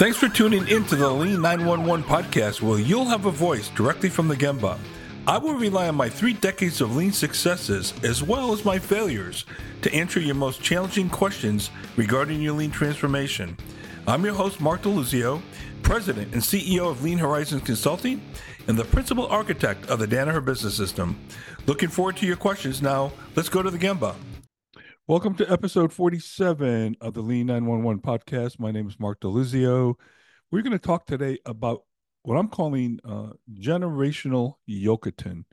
Thanks for tuning in to the Lean 911 podcast, where you'll have a voice directly from the Gemba. I will rely on my 3 decades of lean successes as well as my failures to answer your most challenging questions regarding your lean transformation. I'm your host, Mark DeLuzio, President and CEO of Lean Horizons Consulting and the Principal Architect of the Danaher Business System. Looking forward to your questions. Now, let's go to the Gemba. Welcome to episode 47 of the Lean 911 podcast. My name is Mark DeLuzio. We're going to talk today about what I'm calling generational yokoten.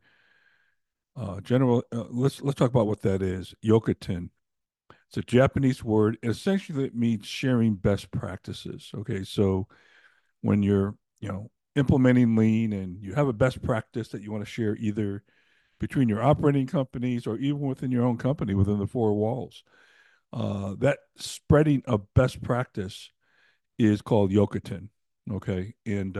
Let's talk about what that is. Yokoten. It's a Japanese word. Essentially, it means sharing best practices. Okay, so when you're implementing lean and you have a best practice that you want to share either between your operating companies or even within your own company within the 4 walls, that spreading of best practice is called yokoten. Okay, and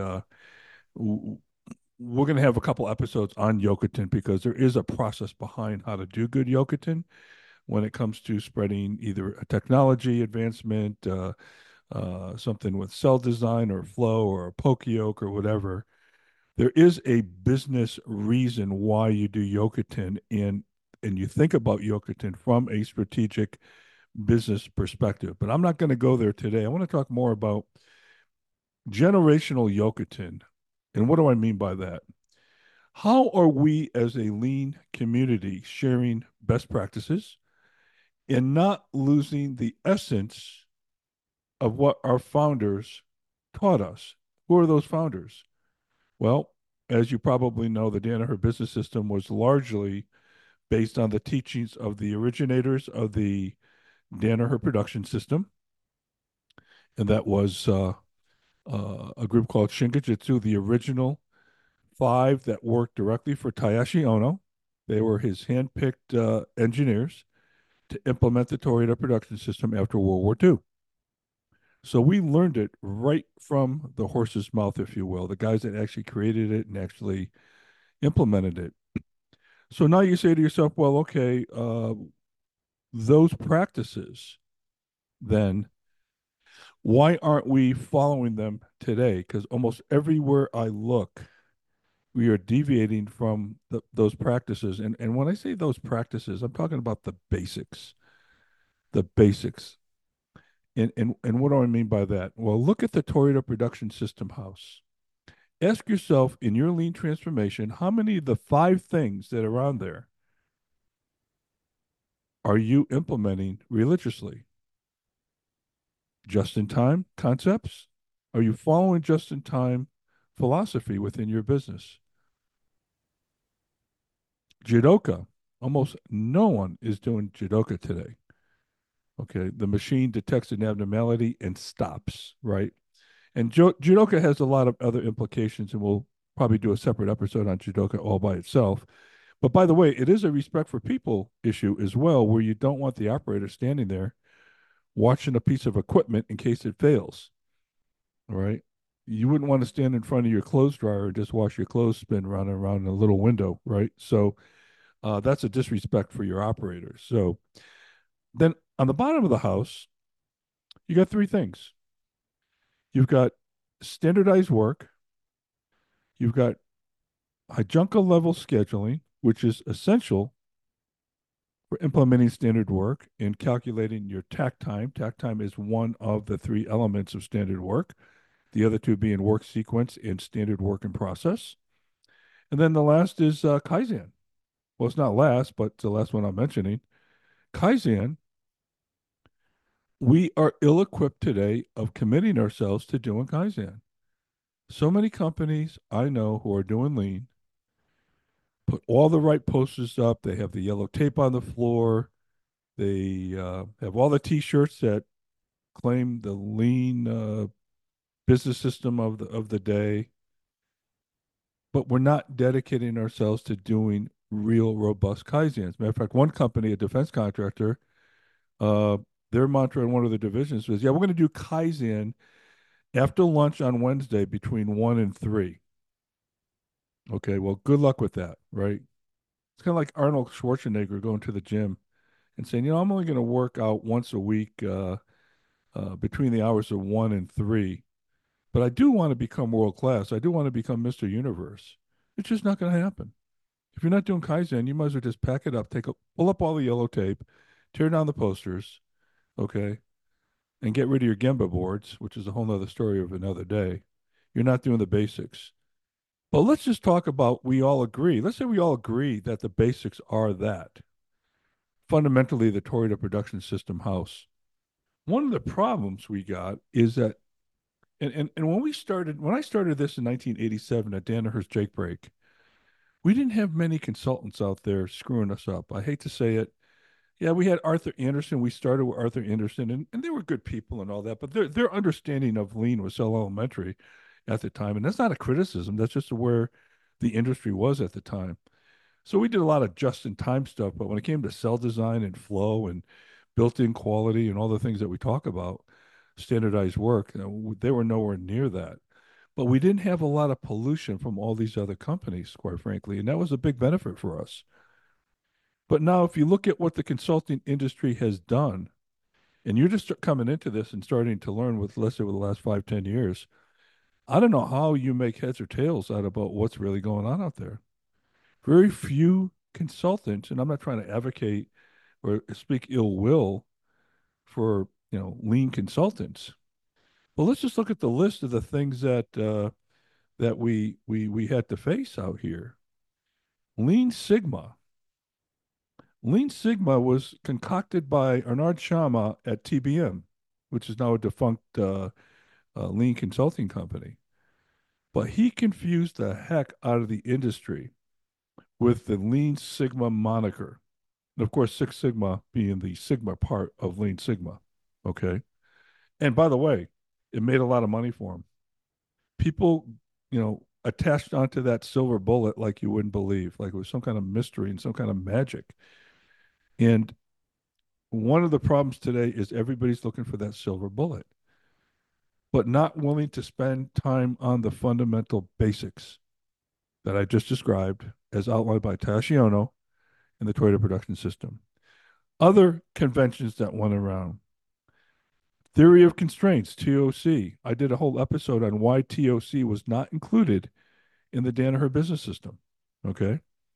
we're going to have a couple episodes on yokoten because there is a process behind how to do good yokoten when it comes to spreading either a technology advancement, something with cell design or flow or a poke yoke or whatever. There is a business reason why you do yokoten, and you think about yokoten from a strategic business perspective. But I'm not going to go there today. I want to talk more about generational yokoten. And what do I mean by that? How are we as a lean community sharing best practices and not losing the essence of what our founders taught us? Who are those founders? Well, as you probably know, the Danaher Business System was largely based on the teachings of the originators of the Danaher production system. And that was a group called Shingijutsu, the original 5 that worked directly for Taiichi Ohno. They were his handpicked engineers to implement the Toyota production system after World War II. So we learned it right from the horse's mouth, if you will, the guys that actually created it and actually implemented it. So now you say to yourself, well, okay, those practices, then why aren't we following them today? Because almost everywhere I look, we are deviating from those practices. And when I say those practices, I'm talking about the basics, the basics. And what do I mean by that? Well, look at the Toyota production system house. Ask yourself in your lean transformation, how many of the 5 things that are on there are you implementing religiously? Just in time concepts? Are you following just in time philosophy within your business? Jidoka. Almost no one is doing Jidoka today. Okay, the machine detects an abnormality and stops, right? And Jidoka has a lot of other implications, and we'll probably do a separate episode on Jidoka all by itself. But by the way, it is a respect for people issue as well, where you don't want the operator standing there watching a piece of equipment in case it fails. All right. You wouldn't want to stand in front of your clothes dryer and just watch your clothes spin round and around in a little window, right? So that's a disrespect for your operators. So then on the bottom of the house, you got 3 things. You've got standardized work. You've got Heijunka level scheduling, which is essential for implementing standard work and calculating your takt time. Takt time is one of the 3 elements of standard work, the other 2 being work sequence and standard work in process. And then the last is Kaizen. Well, it's not last, but it's the last one I'm mentioning. Kaizen, we are ill equipped today of committing ourselves to doing Kaizen. So many companies I know who are doing lean put all the right posters up. They have the yellow tape on the floor. They have all the T-shirts that claim the lean business system of the day, but we're not dedicating ourselves to doing real robust Kaizens. As a matter of fact, one company, a defense contractor, uh, their mantra in one of the divisions was, "Yeah, we're going to do Kaizen after lunch on Wednesday between 1 and 3." Okay, well, good luck with that, right? It's kind of like Arnold Schwarzenegger going to the gym and saying, I'm only going to work out once a week between the hours of 1 and 3. but I do want to become world class. I do want to become Mr. Universe. It's just not going to happen. If you're not doing Kaizen, you might as well just pack it up, pull up all the yellow tape, tear down the posters, okay, and get rid of your Gemba boards, which is a whole other story of another day. You're not doing the basics. But let's just talk about we all agree. Let's say we all agree that the basics are that. Fundamentally, the Toyota production system house. One of the problems we got is that, and when I started this in 1987 at Danaher's Jake Break, we didn't have many consultants out there screwing us up. I hate to say it. Yeah, we had Arthur Anderson. We started with Arthur Anderson, and they were good people and all that, but their understanding of lean was so elementary at the time. And that's not a criticism. That's just where the industry was at the time. So we did a lot of just-in-time stuff, but when it came to cell design and flow and built-in quality and all the things that we talk about, standardized work, they were nowhere near that. But we didn't have a lot of pollution from all these other companies, quite frankly, and that was a big benefit for us. But now, if you look at what the consulting industry has done, and you're just coming into this and starting to learn with, let's say, with the last 5, 10 years, I don't know how you make heads or tails out about what's really going on out there. Very few consultants, and I'm not trying to advocate or speak ill will for lean consultants, but let's just look at the list of the things that we had to face out here. Lean Sigma. Lean Sigma was concocted by Arnard Sharma at TBM, which is now a defunct lean consulting company. But he confused the heck out of the industry with the Lean Sigma moniker. And of course, Six Sigma being the Sigma part of Lean Sigma. Okay. And by the way, it made a lot of money for him. People, attached onto that silver bullet like you wouldn't believe, like it was some kind of mystery and some kind of magic. And one of the problems today is everybody's looking for that silver bullet, but not willing to spend time on the fundamental basics that I just described as outlined by Tasciono in the Toyota production system. Other conventions that went around. Theory of constraints, TOC. I did a whole episode on why TOC was not included in the Danaher business system. Okay.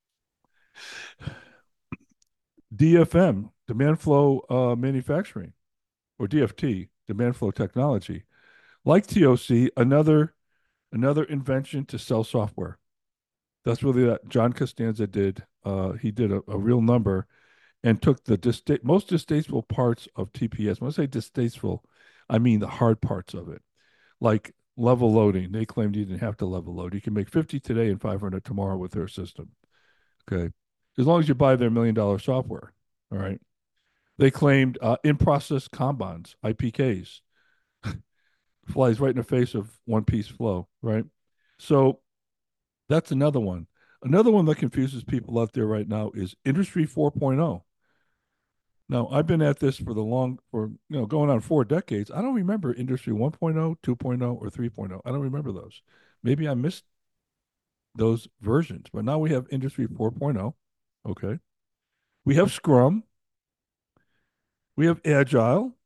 DFM, demand flow manufacturing, or DFT, demand flow technology. Like TOC, another invention to sell software. That's really that John Costanza did. He did a real number and took the most distasteful parts of TPS. When I say distasteful, I mean the hard parts of it, like level loading. They claimed you didn't have to level load. You can make 50 today and 500 tomorrow with their system. Okay. As long as you buy their $1 million software. All right. They claimed in process kanbans, IPKs, flies right in the face of one piece flow. Right. So that's another one. Another one that confuses people out there right now is Industry 4.0. Now, I've been at this for going on 4 decades. I don't remember Industry 1.0, 2.0, or 3.0. I don't remember those. Maybe I missed those versions, but now we have Industry 4.0. Okay. We have Scrum. We have Agile.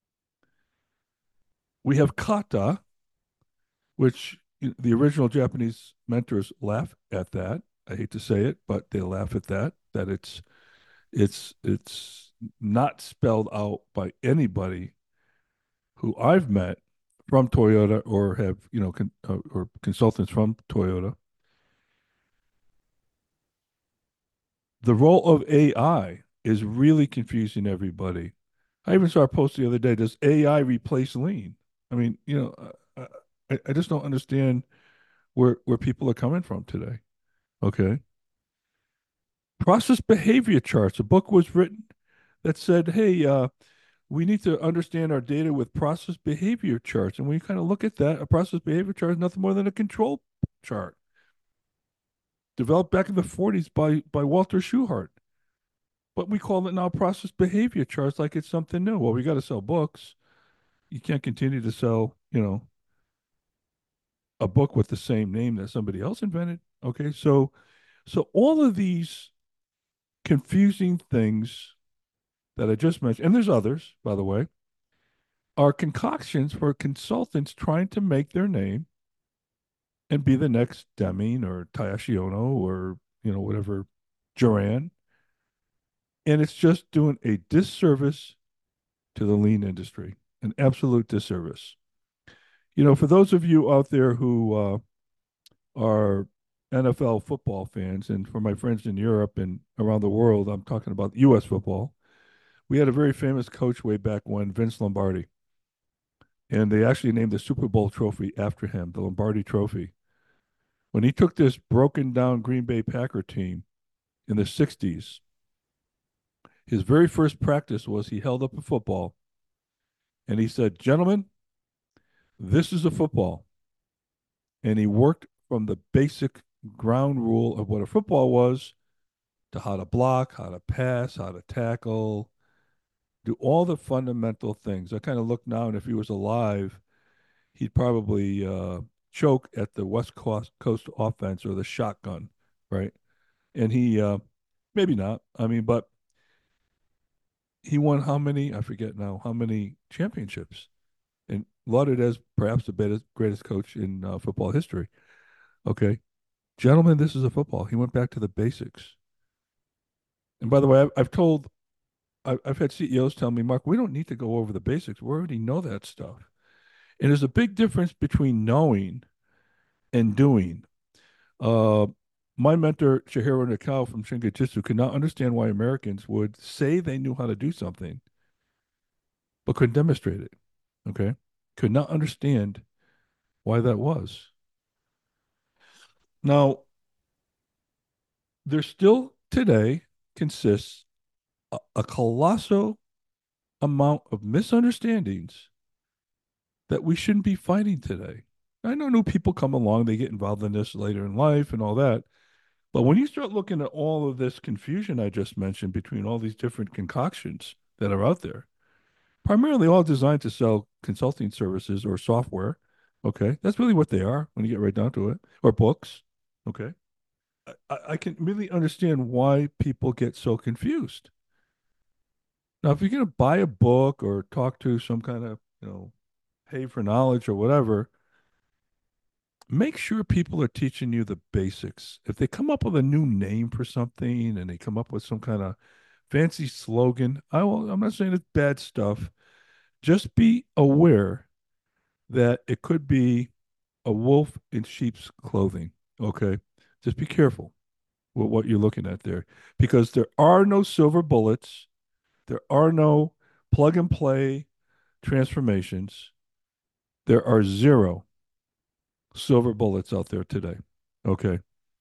We have Kata, which the original Japanese mentors laugh at that. I hate to say it, but they laugh at that it's not spelled out by anybody who I've met from Toyota or have, or consultants from Toyota. The role of AI is really confusing everybody. I even saw a post the other day. Does AI replace lean? I mean, I just don't understand where people are coming from today. Okay. Process behavior charts. A book was written that said, hey, we need to understand our data with process behavior charts. And when you kind of look at that, a process behavior chart is nothing more than a control chart developed back in the 40s by Walter Schuhart. But we call it now process behavior charts like it's something new. Well, we got to sell books. You can't continue to sell, a book with the same name that somebody else invented. Okay. So all of these confusing things that I just mentioned, and there's others, by the way, are concoctions for consultants trying to make their name and be the next Deming or Tayashiono or, whatever, Duran. And it's just doing a disservice to the lean industry, an absolute disservice. For those of you out there who are NFL football fans, and for my friends in Europe and around the world, I'm talking about U.S. football. We had a very famous coach way back when, Vince Lombardi, and they actually named the Super Bowl trophy after him, the Lombardi Trophy. When he took this broken down Green Bay Packer team in the 60s, his very first practice was he held up a football and he said, "Gentlemen, this is a football." And he worked from the basic ground rule of what a football was to how to block, how to pass, how to tackle, do all the fundamental things. I kind of look now, and if he was alive, he'd probably choke at the West Coast offense or the shotgun, right? And maybe not. I mean, but he won how many? I forget now. How many championships? And lauded as perhaps the greatest coach in football history. Okay, gentlemen, this is a football. He went back to the basics. And by the way, I've had CEOs tell me, Mark, we don't need to go over the basics. We already know that stuff. And there's a big difference between knowing and doing. Uh, my mentor, Chihiro Nakao from Shingijutsu, could not understand why Americans would say they knew how to do something, but couldn't demonstrate it. Okay. Could not understand why that was. Now, there still today consists a colossal amount of misunderstandings that we shouldn't be fighting today. I know new people come along, they get involved in this later in life and all that. But when you start looking at all of this confusion I just mentioned between all these different concoctions that are out there, primarily all designed to sell consulting services or software, okay, that's really what they are when you get right down to it, or books, okay. I can really understand why people get so confused. Now, if you're going to buy a book or talk to some kind of, pay for knowledge or whatever, make sure people are teaching you the basics. If they come up with a new name for something and they come up with some kind of fancy slogan, I'm not saying it's bad stuff. Just be aware that it could be a wolf in sheep's clothing. Okay. Just be careful with what you're looking at there because there are no silver bullets. There are no plug and play transformations. There are zero silver bullets out there today. Okay.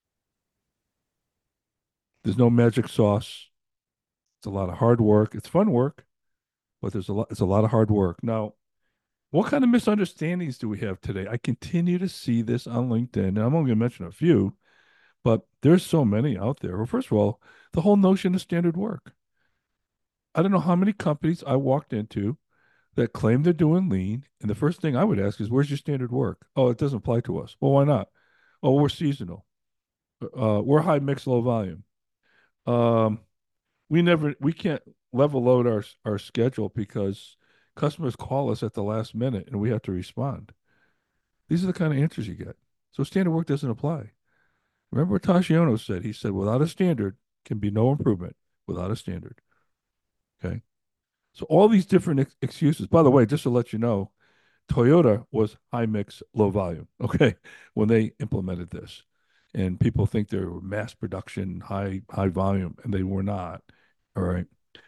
There's no magic sauce. It's a lot of hard work. It's fun work, but it's a lot of hard work. Now, what kind of misunderstandings do we have today? I continue to see this on LinkedIn, and I'm only going to mention a few, but there's so many out there. Well, first of all, the whole notion of standard work. I don't know how many companies I walked into that claim they're doing lean, and the first thing I would ask is, "Where's your standard work?" "Oh, it doesn't apply to us." "Well, why not?" "Oh, we're seasonal. We're high mix, low volume. Um, we can't level load our schedule because customers call us at the last minute and we have to respond." These are the kind of answers you get. So standard work doesn't apply. Remember what Tashiano said? He said, "Without a standard can be no improvement without a standard." Okay. So all these different excuses. By the way, just to let you know, Toyota was high mix, low volume. Okay, when they implemented this, and people think they were mass production, high volume, and they were not. All right.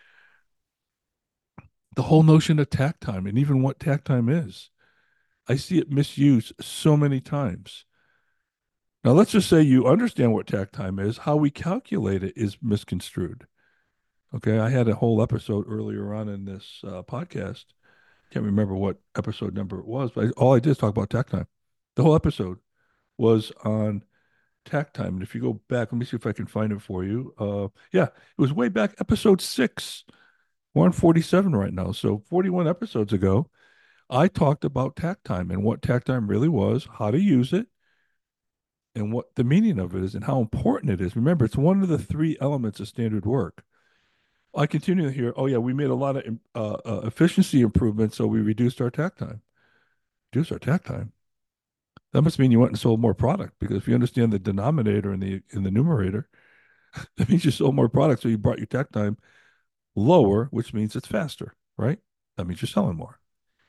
The whole notion of tack time and even what tack time is, I see it misused so many times. Now, let's just say you understand what tack time is. How we calculate it is misconstrued. Okay, I had a whole episode earlier on in this podcast. Can't remember what episode number it was, but all I did is talk about tack time. The whole episode was on tack time. And if you go back, let me see if I can find it for you. Yeah, it was way back, episode 6. We're on 47 right now. So 41 episodes ago, I talked about tack time and what tack time really was, how to use it, and what the meaning of it is, and how important it is. Remember, it's one of the three elements of standard work. I continue to hear, oh yeah, we made a lot of efficiency improvements, so we reduced our tack time. Reduced our tack time. That must mean you went and sold more product because if you understand the denominator and the numerator, that means you sold more product, so you brought your tack time lower, which means it's faster, right? That means you're selling more.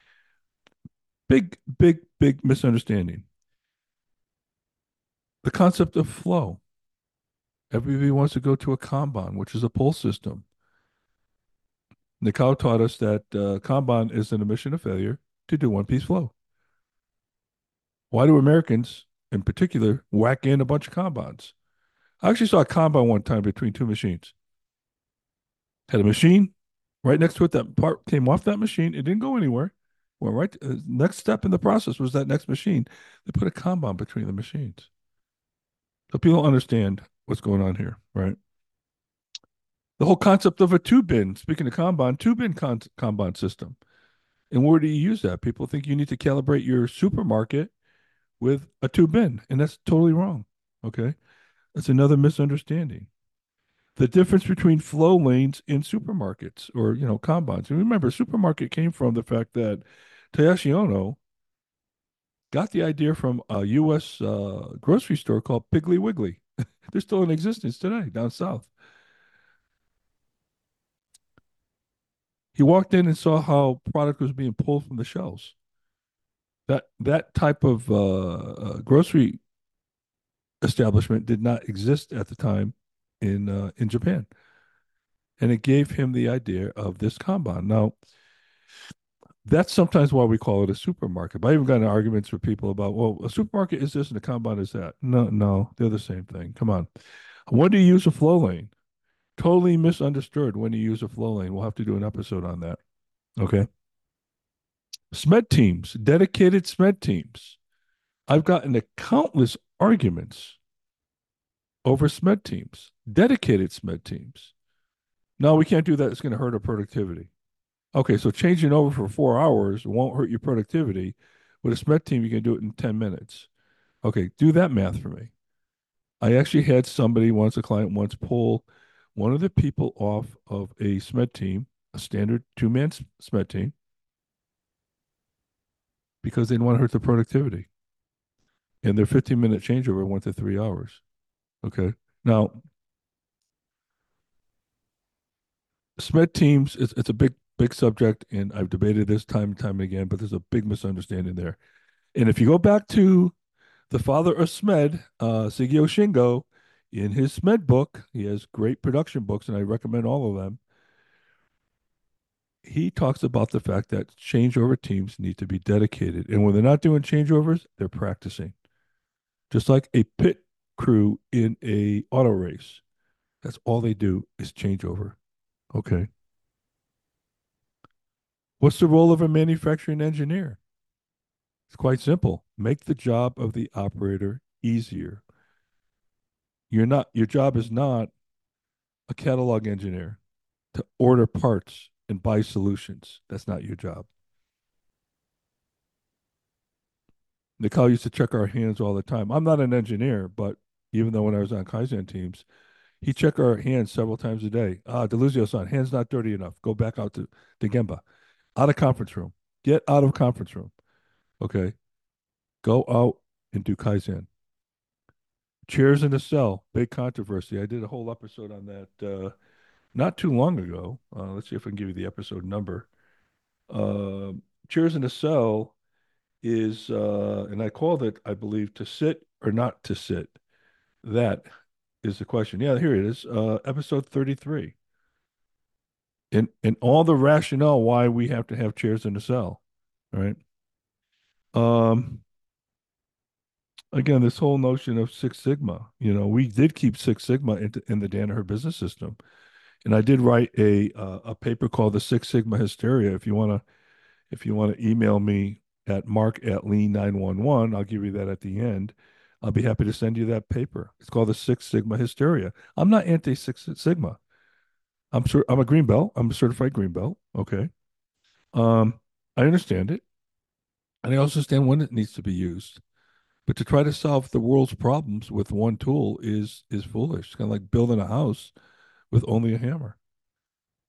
Big, big, big misunderstanding. The concept of flow. Everybody wants to go to a Kanban, which is a pull system. Nikao taught us that Kanban is an admission of failure to do one piece flow. Why do Americans, in particular, whack in a bunch of Kanbans? I actually saw a Kanban one time between two machines. Had a machine right next to it. That part came off that machine. It didn't go anywhere. Well, right. Next step in the process was that next machine. They put a Kanban between the machines. So people understand what's going on here, right? The whole concept of a two bin, speaking of Kanban, two bin Kanban system. And where do you use that? People think you need to calibrate your supermarket with a two bin, and that's totally wrong. Okay. That's another misunderstanding. The difference between flow lanes in supermarkets or, Kanbans. And remember, supermarket came from the fact that Tadashi Ono got the idea from a U.S. Grocery store called Piggly Wiggly. They're still in existence today down south. He walked in and saw how product was being pulled from the shelves. That type of grocery establishment did not exist at the time in Japan, and it gave him the idea of this Kanban. Now, that's sometimes why we call it a supermarket. But I even got in arguments with people about, well, a supermarket is this and a Kanban is that. No, no, they're the same thing. Come on. When do you use a flow lane? Totally misunderstood when you use a flow lane. We'll have to do an episode on that. Okay. SMED teams, dedicated SMED teams. I've gotten into countless arguments over SMED teams, dedicated SMED teams. No, we can't do that. It's going to hurt our productivity. Okay, so changing over for 4 hours won't hurt your productivity. With a SMED team, you can do it in 10 minutes. Okay, do that math for me. I actually had somebody once, a client once, pull one of the people off of a SMED team, a standard two-man SMED team, because they didn't want to hurt the productivity. And their 15-minute changeover went to 3 hours. Okay. Now, SMED teams, it's a big, big subject, and I've debated this time and time again, but there's a big misunderstanding there. And if you go back to the father of SMED, Sigio Shingo, in his SMED book, he has great production books, and I recommend all of them. He talks about the fact that changeover teams need to be dedicated. And when they're not doing changeovers, they're practicing. Just like a pit crew in a auto race. That's all they do is changeover. Okay. What's the role of a manufacturing engineer? It's quite simple. Make the job of the operator easier. Your job is not a catalog engineer to order parts and buy solutions. That's not your job. Nicole used to check our hands all the time. I'm not an engineer, but even though when I was on Kaizen teams, he checked our hands several times a day. Deluzio-san, hands not dirty enough. Go back out to Gemba. Out of conference room. Get out of conference room. Okay. Go out and do Kaizen. Chairs in a cell. Big controversy. I did a whole episode on that not too long ago. Let's see if I can give you the episode number. Uh, Chairs in a cell is, and I called it, I believe, to sit or not to sit. That is the question. Yeah, here it is. Episode 33. And all the rationale why we have to have chairs in a cell. All right. Um, Again, this whole notion of Six Sigma, we did keep Six Sigma in the Danaher business system. And I did write a paper called The Six Sigma Hysteria. If you want to email me at mark@lean911, I'll give you that at the end. I'll be happy to send you that paper. It's called The Six Sigma Hysteria. I'm not anti Six Sigma. I'm a green belt. I'm a certified green belt. Okay. Um, I understand it. And I also understand when it needs to be used. But to try to solve the world's problems with one tool is foolish. It's kind of like building a house with only a hammer.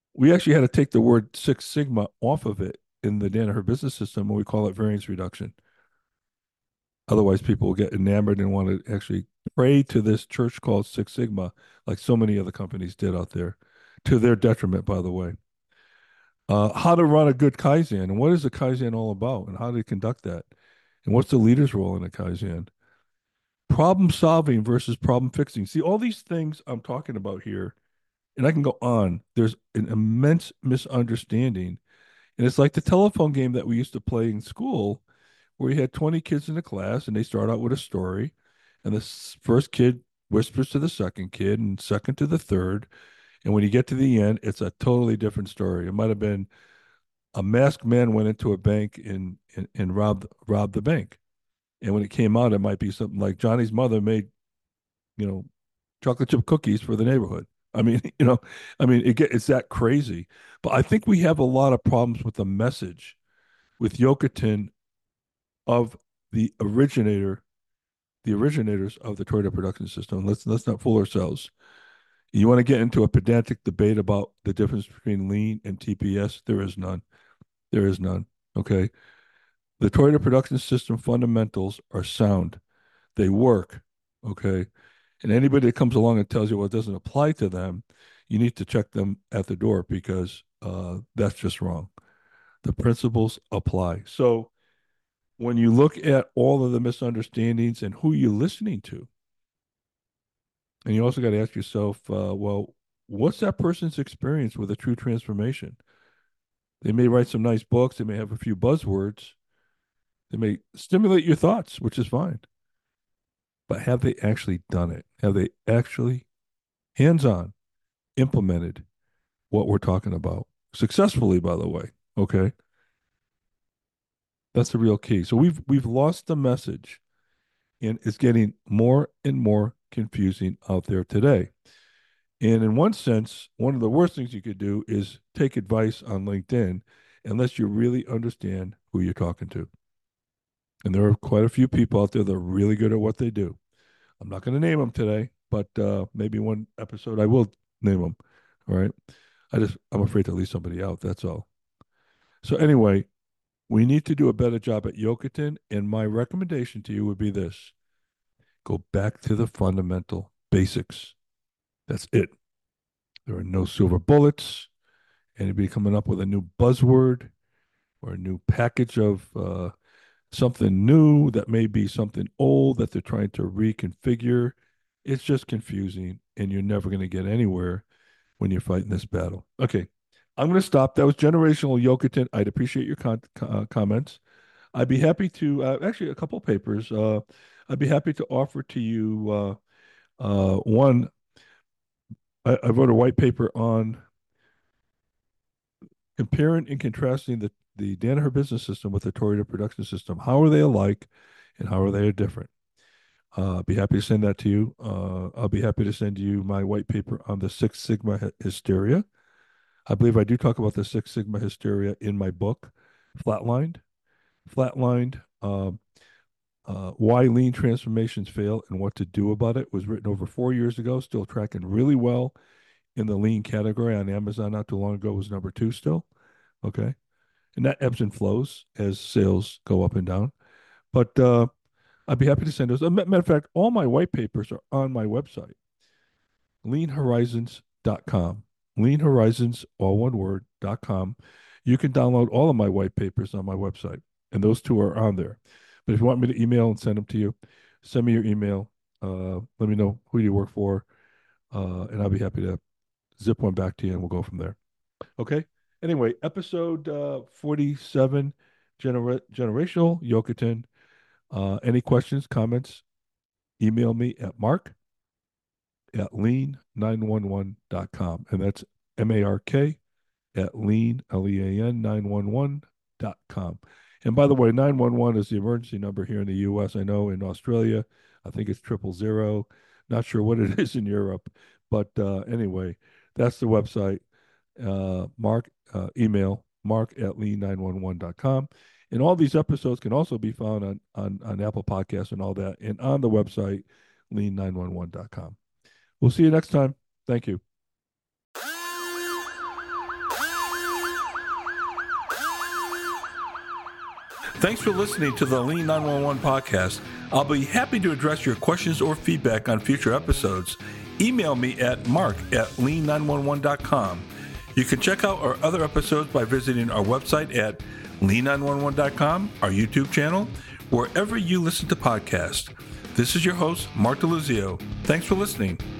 We actually had to take the word Six Sigma off of it in the Danaher business system, and we call it variance reduction. Otherwise, people will get enamored and want to actually pray to this church called Six Sigma, like so many other companies did out there, to their detriment, by the way. How to run a good Kaizen, and what is a Kaizen all about, and how to conduct that, and what's the leader's role in a Kaizen? Problem solving versus problem fixing. See, all these things I'm talking about here, and I can go on. There's an immense misunderstanding. And it's like the telephone game that we used to play in school, where you had 20 kids in a class and they start out with a story. And the first kid whispers to the second kid and second to the third. And when you get to the end, it's a totally different story. It might have been a masked man went into a bank and robbed the bank. And when it came out, it might be something like Johnny's mother made, you know, chocolate chip cookies for the neighborhood. I mean, it's that crazy. But I think we have a lot of problems with the message with Yokotin of the originators of the Toyota production system. Let's not fool ourselves. You want to get into a pedantic debate about the difference between lean and TPS? There is none. There is none. Okay. The Toyota production system fundamentals are sound. They work. Okay. And anybody that comes along and tells you, well, it doesn't apply to them, you need to check them at the door because that's just wrong. The principles apply. So when you look at all of the misunderstandings and who you're listening to, and you also got to ask yourself, well, what's that person's experience with a true transformation? They may write some nice books, they may have a few buzzwords, they may stimulate your thoughts, which is fine. But have they actually done it? Have they actually hands on implemented what we're talking about successfully, by the way? Okay. That's the real key. So we've lost the message and it's getting more and more confusing out there today. And in one sense, one of the worst things you could do is take advice on LinkedIn unless you really understand who you're talking to. And there are quite a few people out there that are really good at what they do. I'm not going to name them today, but maybe one episode I will name them. All right. I'm afraid to leave somebody out. That's all. So anyway, we need to do a better job at Yokotin. And my recommendation to you would be this: go back to the fundamental basics. That's it. There are no silver bullets. Anybody coming up with a new buzzword or a new package of something new that may be something old that they're trying to reconfigure, it's just confusing and you're never going to get anywhere when you're fighting this battle. Okay, I'm going to stop. That was Generational Yokotin. I'd appreciate your comments. I'd be happy to, actually, a couple papers. I'd be happy to offer to you one. I wrote a white paper on comparing and contrasting the Danaher business system with the Toyota production system. How are they alike and how are they different? I'll be happy to send that to you. I'll be happy to send you my white paper on the Six Sigma hysteria. I believe I do talk about the Six Sigma hysteria in my book, Flatlined. Flatlined, Why Lean Transformations Fail and What to Do About It was written over 4 years ago, still tracking really well in the lean category on Amazon not too long ago, was number 2 still. Okay. And that ebbs and flows as sales go up and down. But I'd be happy to send those. Matter of fact, all my white papers are on my website, leanhorizons.com. Lean Horizons, all one word.com. You can download all of my white papers on my website, and those two are on there. But if you want me to email and send them to you, send me your email. Let me know who you work for, and I'll be happy to zip one back to you, and we'll go from there. Okay. Anyway, episode 47, Generational Yokotin. Any questions, comments, email me at mark@lean911.com. And that's MARK at lean, LEAN 911.com. And by the way, 911 is the emergency number here in the US. I know in Australia, I think it's 000. Not sure what it is in Europe. But anyway, that's the website. Email mark@lean911.com. And all these episodes can also be found on Apple Podcasts and all that, and on the website, lean911.com. We'll see you next time. Thank you. Thanks for listening to the Lean 911 podcast. I'll be happy to address your questions or feedback on future episodes. Email me at mark@lean911.com. You can check out our other episodes by visiting our website at lean911.com, our YouTube channel, wherever you listen to podcasts. This is your host, Mark DeLuzio. Thanks for listening.